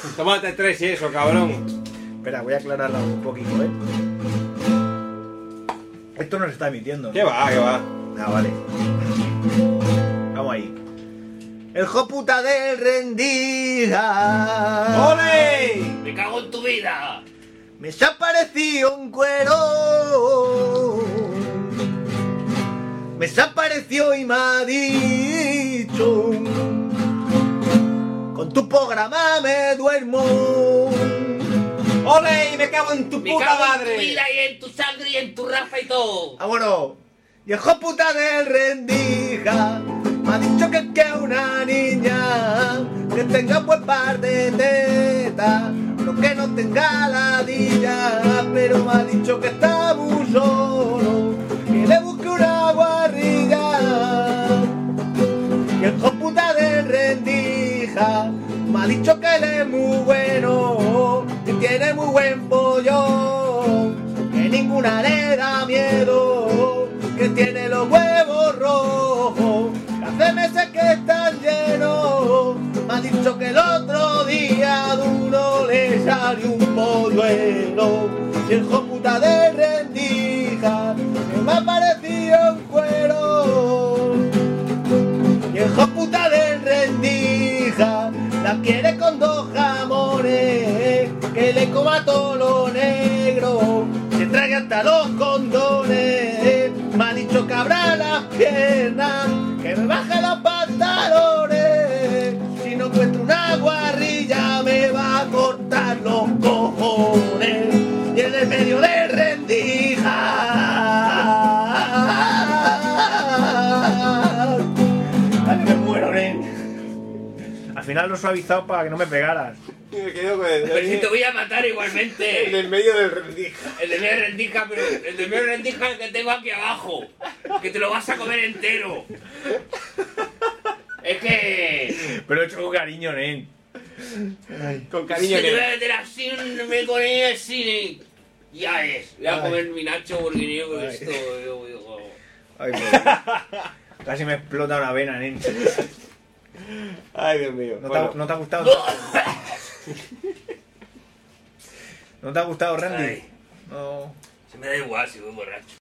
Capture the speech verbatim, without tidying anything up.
Tómate tres y eso, cabrón. Espera, voy a aclararla un poquito, ¿eh? Esto no se está emitiendo. ¿Qué va, qué va? Ah, vale. Vamos ahí. El hijo puta del rendija. ¡Ole! ¡Me cago en tu vida! Me se ha parecido un cuero. Me se apareció y me ha dicho: con tu programa me duermo. ¡Ole! Y me cago en tu ¡Me puta cago en madre. tu vida y en tu sangre y en tu raza y todo! Vámonos. Y el hijo puta del rendija me ha dicho que es que una niña que tenga buen par de tetas, pero que no tenga ladilla, pero me ha dicho que está muy solo, que le busque una guarrilla. Y el hijo puta del rendija me ha dicho que él es muy bueno, que tiene muy buen pollo, que ninguna le da miedo, que tiene los huevos rojos, que hace meses que están llenos. Me ha dicho que el otro día de uno le salió un polluelo. Y el hijo puta de rendija que me ha parecido un cuero. Y el hijo puta de rendija la quiere con dos jamones, que le coma todo lo negro, se trague hasta los condones. Me ha dicho que abra las piernas, que me baje los pantalones. Si no encuentro una guarrilla me va a cortar los cojones. Y en el medio de rendija. Ay, me muero, nen. Al final lo he suavizado para que no me pegaras. Me quedo con el, Pero si te voy a matar igualmente. el del medio del rendija. El de medio rendija, pero el de medio rendija es el que tengo aquí abajo. Que te lo vas a comer entero. Es que... Pero he hecho con cariño, nen. Con Si cariño, te voy a nene. meter así, me poní así. Ya es. Voy a Ay. comer mi nacho porque yo con Ay. esto... Yo, yo, Ay, pues, casi me explota una vena, nen. Ay, Dios mío. ¿No, Bueno. te, ha, ¿No te ha gustado? ¿No te ha gustado, Randy? Ay. No. Se me da igual si voy borracho.